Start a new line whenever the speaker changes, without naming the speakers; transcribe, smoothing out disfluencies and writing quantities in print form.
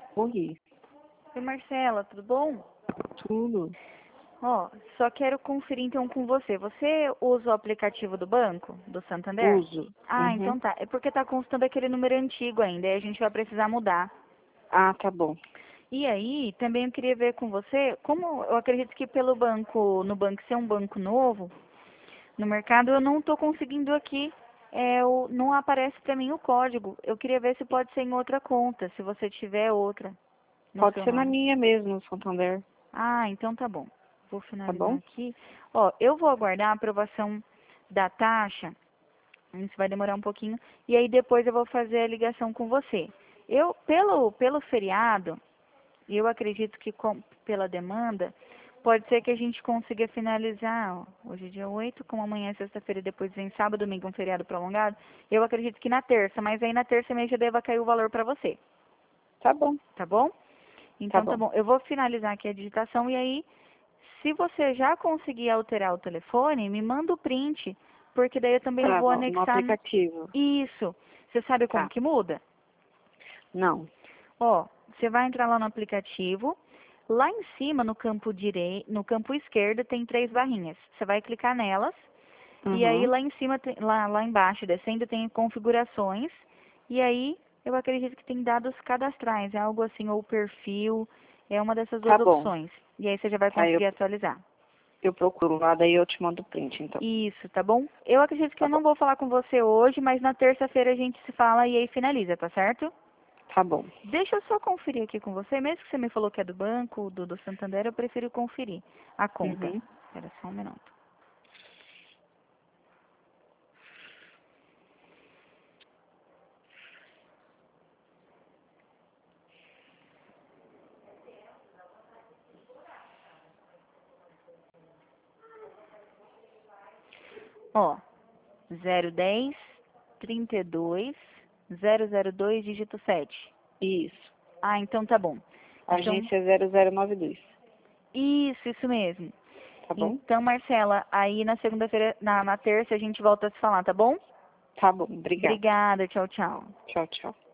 Oi,
Oi, Marcela, tudo bom?
tudo.
Ó, só quero conferir então com você. Você usa o aplicativo do banco, do Santander?
Uso.
Ah, então
Uhum.
tá. É porque tá constando aquele número antigo ainda, aí a gente vai precisar mudar.
Ah, tá bom.
E aí, também eu queria ver com você, como eu acredito que pelo banco, no banco ser um banco novo, no mercado eu não tô conseguindo aqui, não aparece pra mim o código. Eu queria ver se pode ser em outra conta, se você tiver outra no
Pode
seu
ser na
nome.
minha mesmo, Santander.
Ah, então tá bom. Vou
Tá
finalizar
bom?
aqui. Ó, eu vou aguardar a aprovação da taxa. Isso vai demorar um pouquinho. E aí depois eu vou fazer a ligação com você. Pelo feriado, eu acredito que pela demanda, pode ser que a gente consiga finalizar, ó, hoje é dia 8, como amanhã é sexta-feira e depois vem sábado, domingo, um feriado prolongado. Eu acredito que na terça, mas aí na terça mesmo já deva cair o valor para você,
Tá bom.
tá bom?
Tá
Então tá
bom.
bom. Eu vou finalizar aqui a digitação e aí se você já conseguir alterar o telefone, me manda o print, porque daí eu também
Tá
vou
bom. No
anexar
aplicativo.
isso. Você sabe como
Tá.
que muda?
Não.
Ó, você vai entrar lá no aplicativo, lá em cima no campo direito, no campo esquerdo tem 3 barrinhas. Você vai clicar nelas e aí
Uhum.
lá em cima, lá embaixo, descendo, tem configurações e aí eu acredito que tem dados cadastrais, é algo assim, ou perfil, é uma dessas
Tá
duas
bom.
opções. E aí você já vai
Tá,
conseguir atualizar.
eu procuro lá, daí eu te mando o print, então.
Isso, tá bom? Eu acredito que
Tá
eu não
bom.
vou falar com você hoje, mas na terça-feira a gente se fala e aí finaliza, tá certo?
Tá bom.
Deixa eu só conferir aqui com você, mesmo que você me falou que é do banco, do Santander, eu prefiro conferir a conta.
Uhum.
Espera só um minuto. Ó, 010 32 002 dígito 7.
Isso.
Ah, então tá bom. Então,
Agência 0092.
isso mesmo.
Tá bom?
Então, Marcela, aí na segunda-feira, na terça a gente volta a se falar, tá bom?
Tá bom. Obrigada.
Obrigada, tchau, tchau.
Tchau, tchau.